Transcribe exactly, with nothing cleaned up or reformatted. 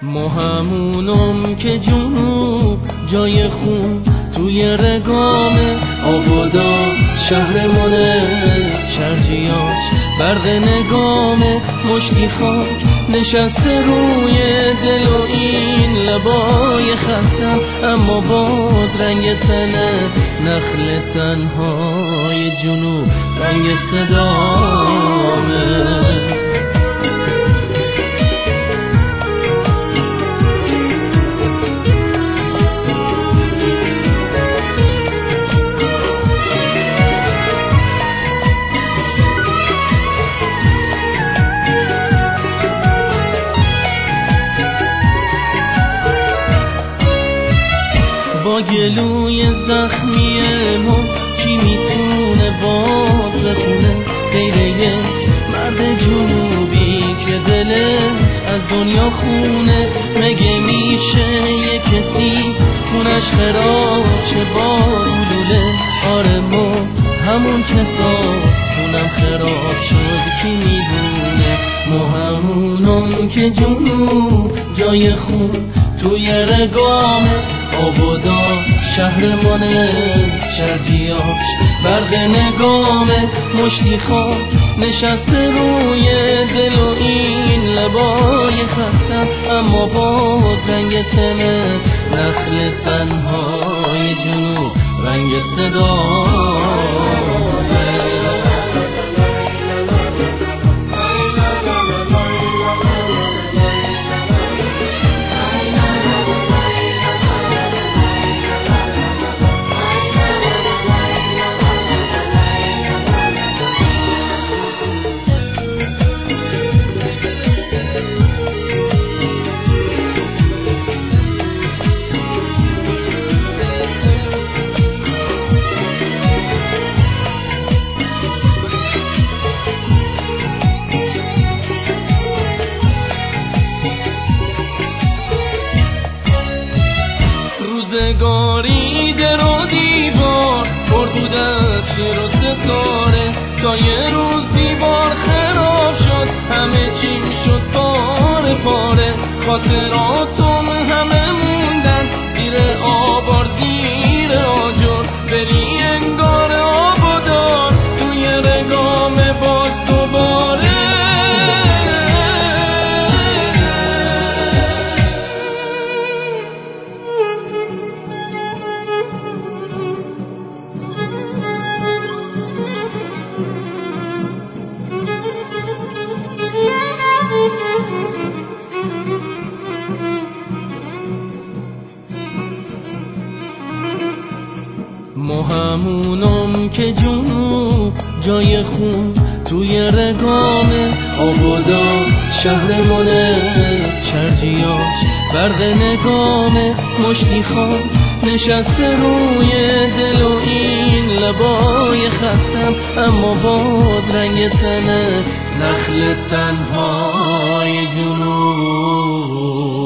ما همونم که جنوب جای خون توی رگامه، آبادا شهرمونه شرجیاش برق نگامه، مشتی خاک نشسته روی دل و این لبای خستم، اما باز رنگ تنه نخل تنهای جنوب رنگ صدامه. با گلوی زخمی ما کی میتونه باز بخونه غیر یک مرد جنوبی که دله از دنیا خونه؟ مگه میشه یه کسی خونش خراشه با گلوله؟ آره ما همون کسا خونم خراب شد کی میدونه؟ ما همونم که جنوب جای خون توی رگامه، آبادا شهرمانه شرجیاش برق نگامه، مشتی خاک نشسته روی دل و این لبای خستم، اما باز رنگ تنه نخل تنهای جنوب رنگ صدامه. روزگاری در و دیوار پر بود از شیر و ستاره، تا یه روز دیوار خراب شد همه چی شد پاره پاره، خاطراتم همه موندن زیر آبار زیر آجر، بری انگار آبادار توی رگام باز دوباره. ما همونم که جنوب جای خون توی رگامه، آبادا شهرمانه شرجیاش برق نگامه، مشتی خاک نشسته روی دل و این لبای خستم، اما باز رنگ تنه نخل تنهای جنوب